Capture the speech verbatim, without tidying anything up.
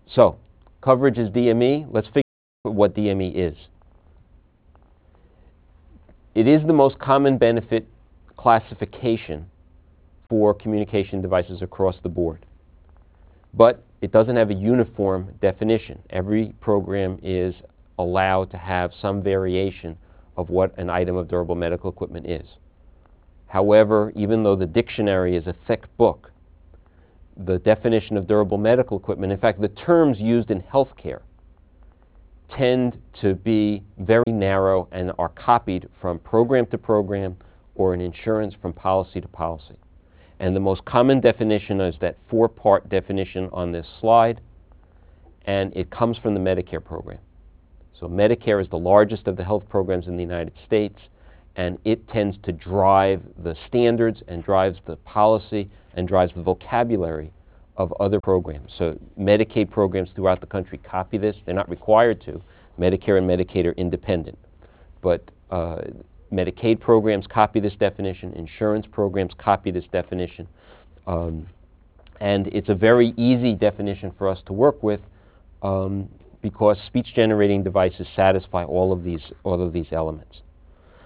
So, coverage is D M E. Let's figure out what D M E is. It is the most common benefit classification for communication devices across the board. But it doesn't have a uniform definition. Every program is allowed to have some variation of what an item of durable medical equipment is. However, even though the dictionary is a thick book, the definition of durable medical equipment, in fact, the terms used in healthcare tend to be very narrow and are copied from program to program or in insurance from policy to policy. And the most common definition is that four-part definition on this slide, and it comes from the Medicare program. So Medicare is the largest of the health programs in the United States, and it tends to drive the standards and drives the policy and drives the vocabulary of other programs. So Medicaid programs throughout the country copy this. They're not required to. Medicare and Medicaid are independent. But uh, Medicaid programs copy this definition. Insurance programs copy this definition. Um, and it's a very easy definition for us to work with um, because speech-generating devices satisfy all of these, all of these elements.